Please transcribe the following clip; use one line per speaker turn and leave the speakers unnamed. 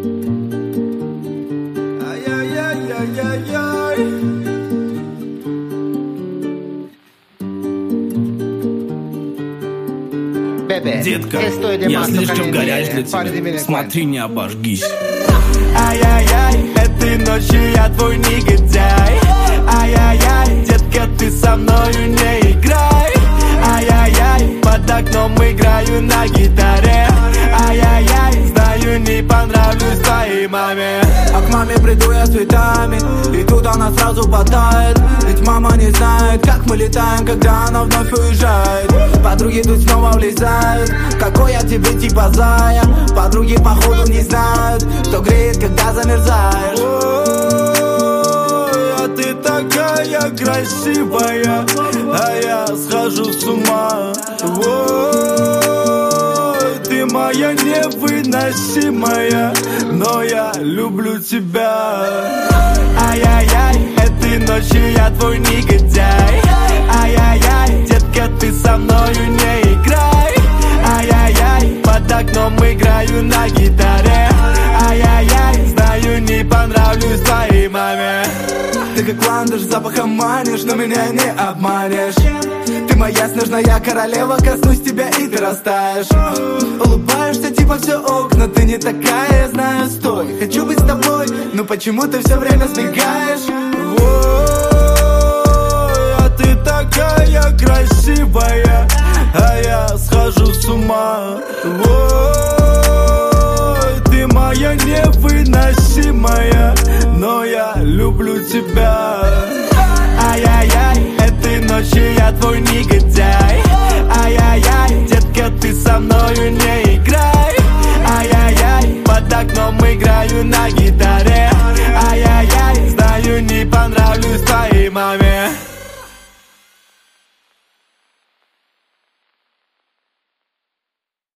Детка, я слишком горяч для тебя. Смотри, не обожгись.
Ай-яй-яй, этой ночью я твой негодяй. Ай-яй-яй, детка, ты со мною не играй. Ай-яй-яй, под окном играю на гитаре. Ай-яй-яй, знаю, не понравлюсь твоей маме.
А к маме приду я с цветами, и тут она сразу ботает. Ведь мама не знает, как мы летаем, когда она вновь уезжает. Подруги тут снова влезают, какой я тебе типа зая. Подруги походу не знают, что греет, когда замерзаешь.
Ой, а ты такая красивая, а я схожу с ума. Ой, ты моя невыносимая, но я люблю тебя. Ай-яй-яй, этой ночью я твой негодяй. Ай-яй-яй, детка, ты со мною не играй. Ай-яй-яй, под окном играю на гитаре. Ай-яй-яй, знаю, не понравлюсь твоей маме.
Ты как ландыш, запахом манишь, но меня не обманешь. Ты моя снежная королева, коснусь тебя и ты растаешь. Улыбаешься, типа все ок, но ты не такая, я знаю, стой. Хочу быть с тобой, но почему ты все время сбегаешь?
Ой, а ты такая красивая, а я схожу с ума. Ой, ты моя невыносимая, но я люблю тебя. Ай-яй-яй, этой ночью я твой негодяй. Ай-яй-яй, детка, ты со мною не играй. Ай-яй-яй, под окном играю на гитаре. Ай-яй-яй, знаю, не понравлюсь твоей маме.